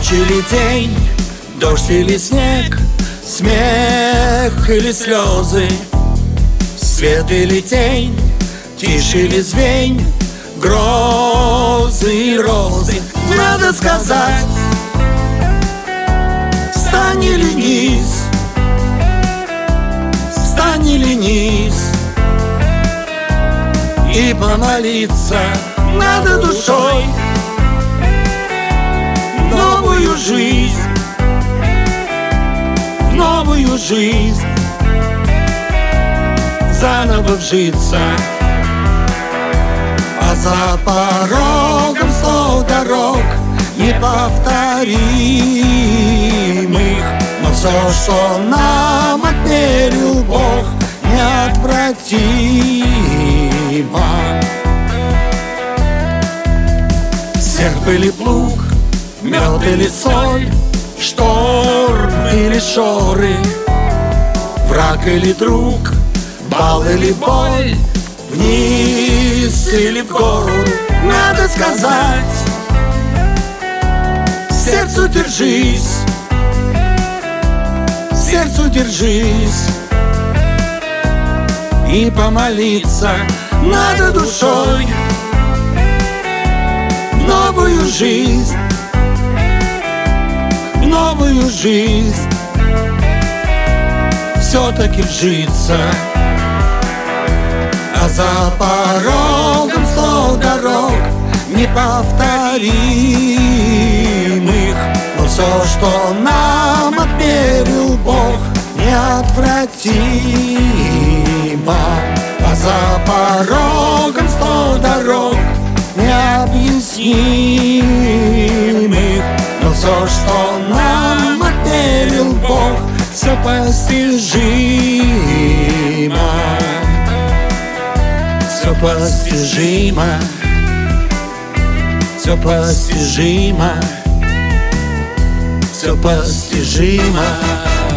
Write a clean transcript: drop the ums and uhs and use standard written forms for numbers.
Ночь или день, дождь или снег, смех или слезы, свет или тень, тишь или звень, грозы и розы. Надо сказать, встань или низ, встань или низ, и помолиться надо душой в новую жизнь, в новую жизнь, заново вжиться. А за порогом 100 дорог неповторимых, но все, что нам отмерил Бог, неотвратимо. Серп или плуг, мед или соль, шторм или шоры, враг или друг, бал или боль, вниз или в гору. Надо сказать, сердцу держись, сердцу держись, и помолиться надо душой в новую жизнь, в новую жизнь, все-таки вжиться. А за порогом 100 дорог неповторимых, но все, что нам отмерил Бог, неотвратимо. А за порогом 100 дорог необъяснимых, но все, что нам отмерил Бог, все постижимо. Все постижимо, все постижимо, все постижимо.